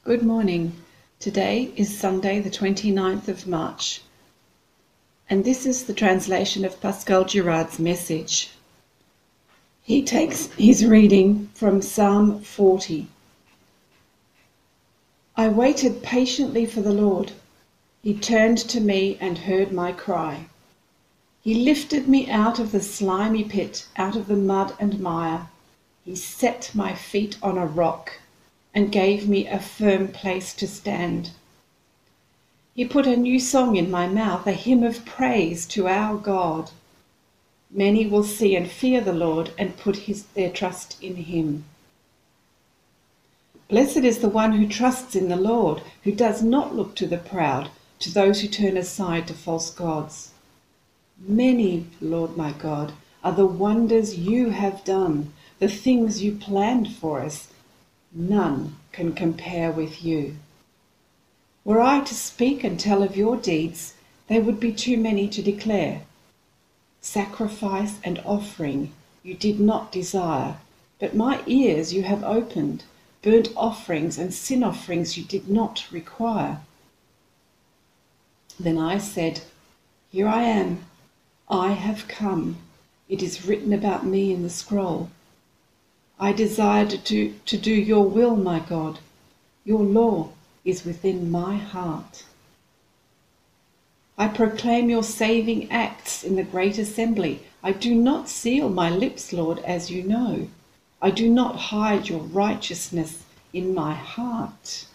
Good morning. Today is Sunday, the 29th of March, and this is the translation of Pascal Girard's message. He takes his reading from Psalm 40. I waited patiently for the Lord. He turned to me and heard my cry. He lifted me out of the slimy pit, out of the mud and mire. He set my feet on a rock and gave me a firm place to stand. He put a new song in my mouth, a hymn of praise to our God. Many will see and fear the Lord and put their trust in him. Blessed is the one who trusts in the Lord, who does not look to the proud, to those who turn aside to false gods. Many, Lord my God, are the wonders you have done, the things you planned for us. None can compare with you. Were I to speak and tell of your deeds, they would be too many to declare. Sacrifice and offering you did not desire, but my ears you have opened. Burnt offerings and sin offerings you did not require. Then I said, Here I am. I have come. It is written about me in the scroll. I desired to do your will, my God. Your law is within my heart. I proclaim your saving acts in the great assembly. I do not seal my lips, Lord, as you know. I do not hide your righteousness in my heart.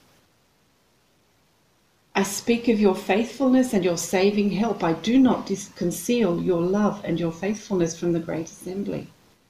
I speak of your faithfulness and your saving help. I do not conceal your love and your faithfulness from the great assembly.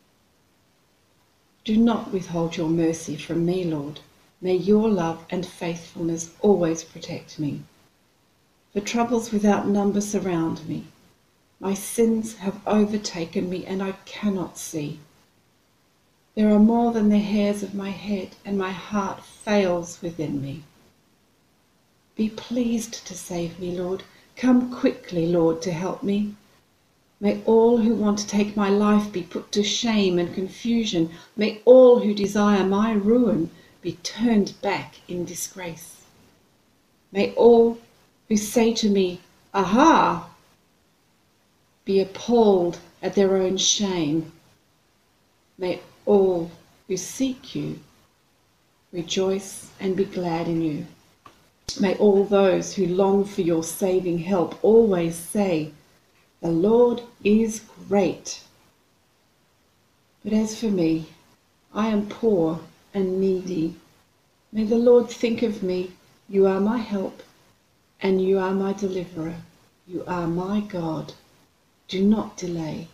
Do not withhold your mercy from me, Lord. May your love and faithfulness always protect me. The troubles without number surround me. My sins have overtaken me and I cannot see. There are more than the hairs of my head, and my heart fails within me. Be pleased to save me, Lord. Come quickly, Lord, to help me. May all who want to take my life be put to shame and confusion. May all who desire my ruin be turned back in disgrace. May all who say to me, Aha! be appalled at their own shame. May all who seek you rejoice and be glad in you. May all those who long for your saving help always say, The Lord is great. But as for me, I am poor and needy. May the Lord think of me. You are my help, and you are my deliverer. You are my God. Do not delay.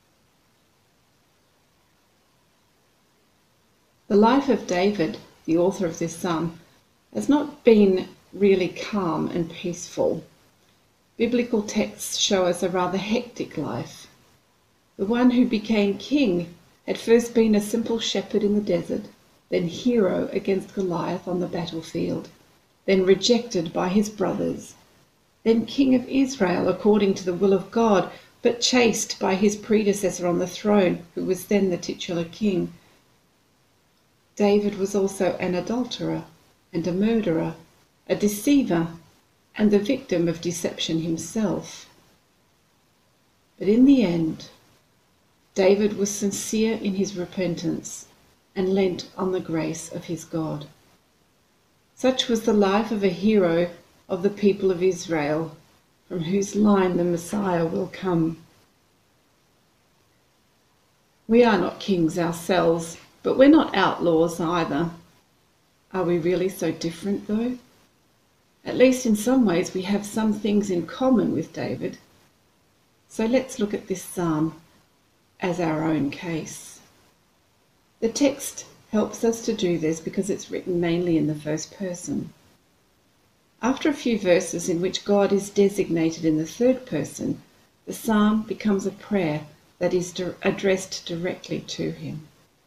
The life of David, the author of this psalm, has not been really calm and peaceful. Biblical texts show us a rather hectic life. The one who became king had first been a simple shepherd in the desert, then hero against Goliath on the battlefield, then rejected by his brothers, then king of Israel according to the will of God, but chased by his predecessor on the throne, who was then the titular king. David was also an adulterer and a murderer, a deceiver, and the victim of deception himself. But in the end, David was sincere in his repentance and leant on the grace of his God. Such was the life of a hero of the people of Israel, from whose line the Messiah will come. We are not kings ourselves, but we're not outlaws either. Are we really so different, though? At least in some ways we have some things in common with David. So let's look at this psalm as our own case. The text helps us to do this because it's written mainly in the first person. After a few verses in which God is designated in the third person, the psalm becomes a prayer that is addressed directly to him.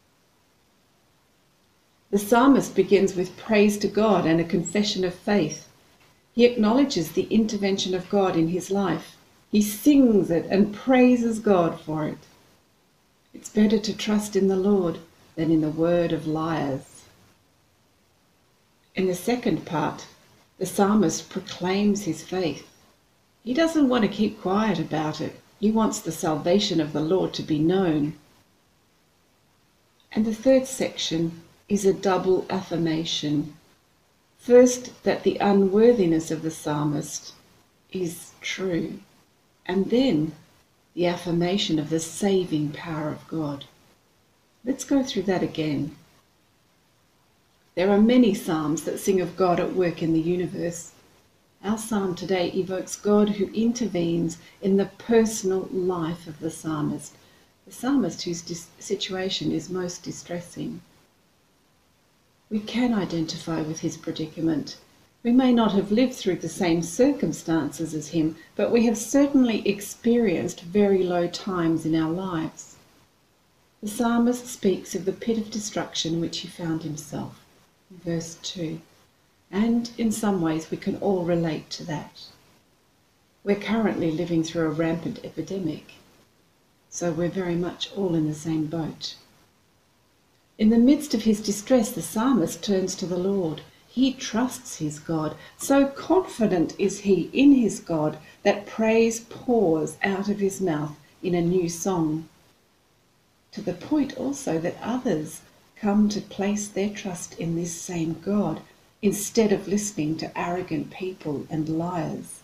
The psalmist begins with praise to God and a confession of faith. He acknowledges the intervention of God in his life. He sings it and praises God for it. It's better to trust in the Lord than in the word of liars. In the second part, the psalmist proclaims his faith. He doesn't want to keep quiet about it. He wants the salvation of the Lord to be known. And the third section is a double affirmation. First, that the unworthiness of the psalmist is true, and then the affirmation of the saving power of God. Let's go through that again. There are many psalms that sing of God at work in the universe. Our psalm today evokes God who intervenes in the personal life of the psalmist whose situation is most distressing. We can identify with his predicament. We may not have lived through the same circumstances as him, but we have certainly experienced very low times in our lives. The psalmist speaks of the pit of destruction in which he found himself, in verse 2. And in some ways we can all relate to that. We're currently living through a rampant epidemic, so we're very much all in the same boat. In the midst of his distress, the psalmist turns to the Lord. He trusts his God. So confident is he in his God that praise pours out of his mouth in a new song. To the point also that others come to place their trust in this same God instead of listening to arrogant people and liars.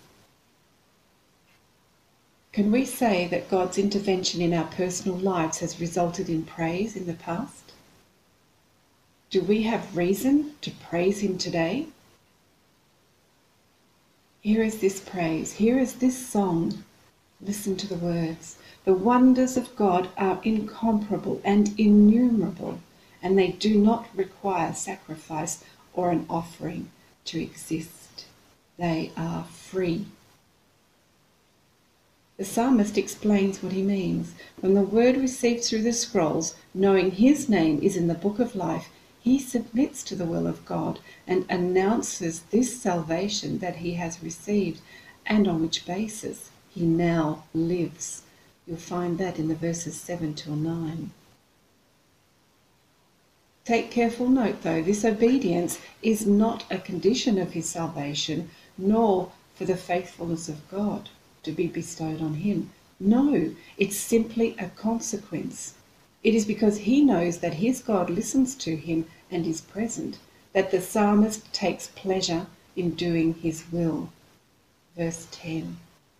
Can we say that God's intervention in our personal lives has resulted in praise in the past? Do we have reason to praise him today? Here is this praise. Here is this song. Listen to the words. The wonders of God are incomparable and innumerable, and they do not require sacrifice or an offering to exist. They are free. The psalmist explains what he means. When the word received through the scrolls, knowing his name is in the book of life, he submits to the will of God and announces this salvation that he has received and on which basis he now lives. You'll find that in the verses 7 till 9. Take careful note, though, this obedience is not a condition of his salvation, nor for the faithfulness of God to be bestowed on him. No, it's simply a consequence. It is because he knows that his God listens to him and is present that the psalmist takes pleasure in doing his will. Verse 10.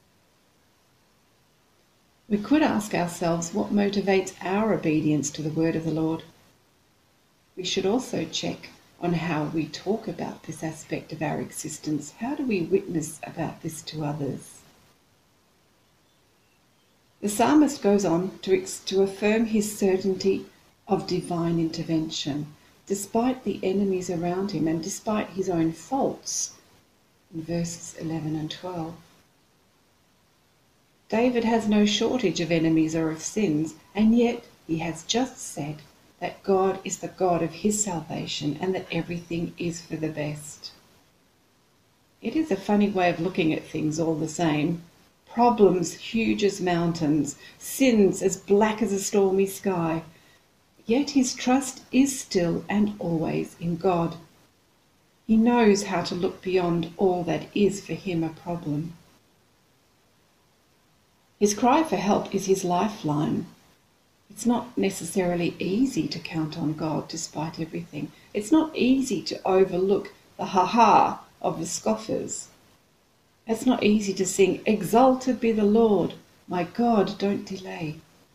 We could ask ourselves what motivates our obedience to the word of the Lord. We should also check on how we talk about this aspect of our existence. How do we witness about this to others? The psalmist goes on to affirm his certainty of divine intervention, despite the enemies around him and despite his own faults, in verses 11 and 12. David has no shortage of enemies or of sins, and yet he has just said that God is the God of his salvation and that everything is for the best. It is a funny way of looking at things all the same. Problems huge as mountains, sins as black as a stormy sky. Yet his trust is still and always in God. He knows how to look beyond all that is for him a problem. His cry for help is his lifeline. It's not necessarily easy to count on God despite everything. It's not easy to overlook the ha-ha of the scoffers. It's not easy to sing, "Exalted be the Lord, my God, don't delay."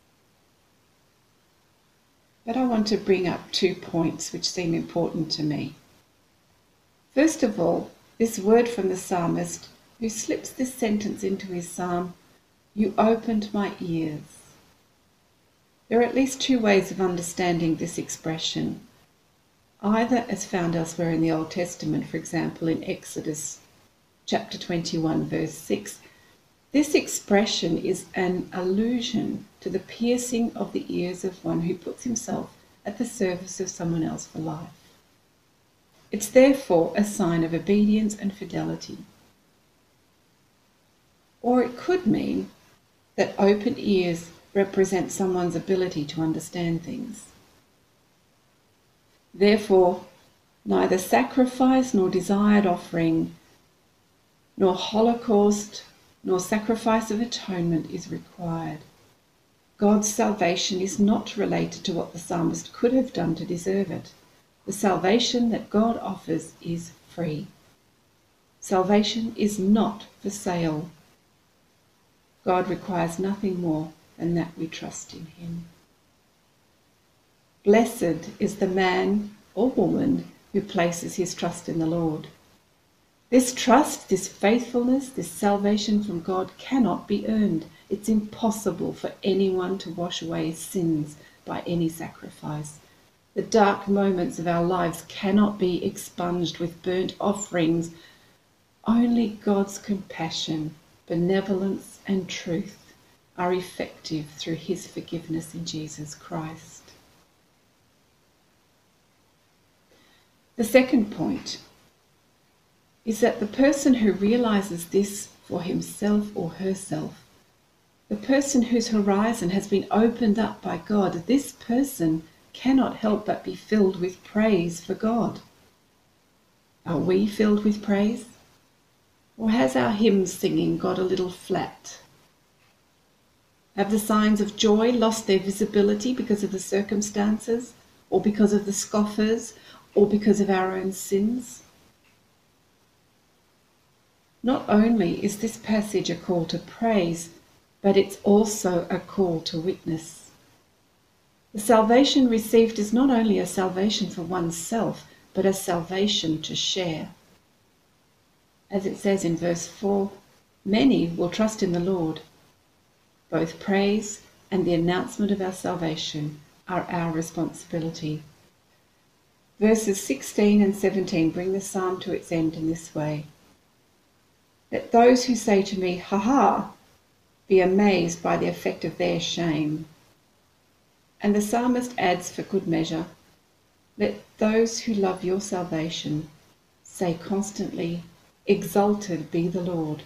But I want to bring up 2 points which seem important to me. First of all, this word from the psalmist who slips this sentence into his psalm, "You opened my ears." There are at least 2 ways of understanding this expression, either as found elsewhere in the Old Testament, for example in Exodus chapter 21 verse 6. This expression is an allusion to the piercing of the ears of one who puts himself at the service of someone else for life. It's therefore a sign of obedience and fidelity. Or it could mean that open ears represent someone's ability to understand things. Therefore, Neither sacrifice nor desired offering, nor holocaust, nor sacrifice of atonement is required. God's salvation is not related to what the psalmist could have done to deserve it. The salvation that God offers is free. Salvation is not for sale. God requires nothing more than that we trust in him. Blessed is the man or woman who places his trust in the Lord. This trust, this faithfulness, this salvation from God cannot be earned. It's impossible for anyone to wash away sins by any sacrifice. The dark moments of our lives cannot be expunged with burnt offerings. Only God's compassion, benevolence, and truth are effective through his forgiveness in Jesus Christ. The second point is that the person who realizes this for himself or herself, the person whose horizon has been opened up by God, this person cannot help but be filled with praise for God. Are we filled with praise? Or has our hymn singing got a little flat? Have the signs of joy lost their visibility because of the circumstances, or because of the scoffers, or because of our own sins? Not only is this passage a call to praise, but it's also a call to witness. The salvation received is not only a salvation for oneself, but a salvation to share. As it says in verse 4, many will trust in the Lord. Both praise and the announcement of our salvation are our responsibility. Verses 16 and 17 bring the psalm to its end in this way. Let those who say to me, "Ha ha," be amazed by the effect of their shame. And the psalmist adds for good measure, let those who love your salvation say constantly, exalted be the Lord.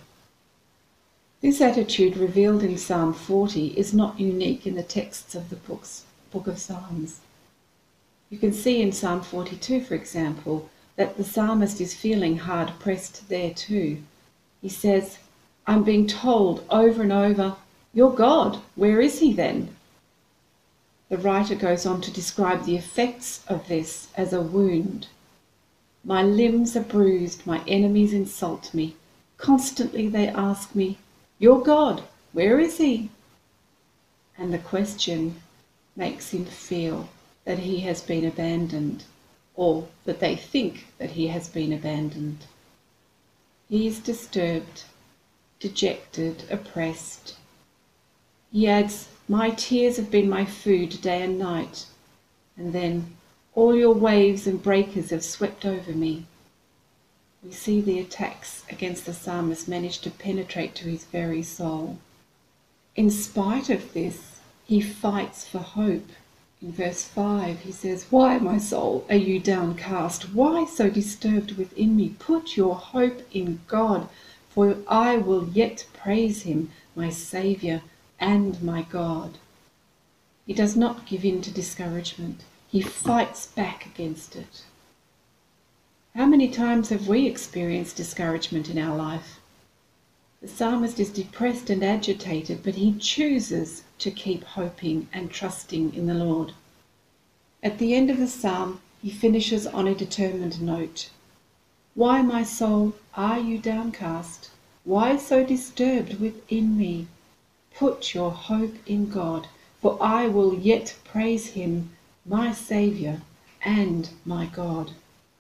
This attitude revealed in Psalm 40 is not unique in the texts of the book of Psalms. You can see in Psalm 42, for example, that the psalmist is feeling hard-pressed there too. He says, I'm being told over and over, you're God, where is he then? The writer goes on to describe the effects of this as a wound. My limbs are bruised, my enemies insult me. Constantly they ask me, you're God, where is he? And the question makes him feel that he has been abandoned, or that they think that he has been abandoned. He is disturbed, dejected, oppressed. He adds, my tears have been my food day and night, and then all your waves and breakers have swept over me. We see the attacks against the psalmist manage to penetrate to his very soul. In spite of this, he fights for hope. In verse 5, he says, why, my soul, are you downcast? Why so disturbed within me? Put your hope in God, for I will yet praise him, my Saviour and my God. He does not give in to discouragement. He fights back against it. How many times have we experienced discouragement in our life? The psalmist is depressed and agitated, but he chooses to keep hoping and trusting in the Lord. At the end of the psalm, he finishes on a determined note. Why, my soul, are you downcast? Why so disturbed within me? Put your hope in God, for I will yet praise him, my Saviour and my God.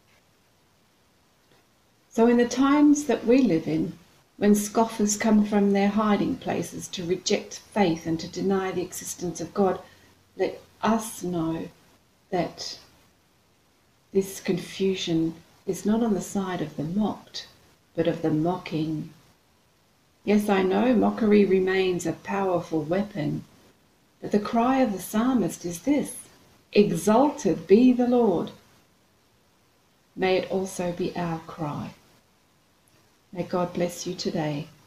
So in the times that we live in, when scoffers come from their hiding places to reject faith and to deny the existence of God, let us know that this confusion is not on the side of the mocked, but of the mocking. Yes, I know mockery remains a powerful weapon, but the cry of the psalmist is this, exalted be the Lord. May it also be our cry. May God bless you today.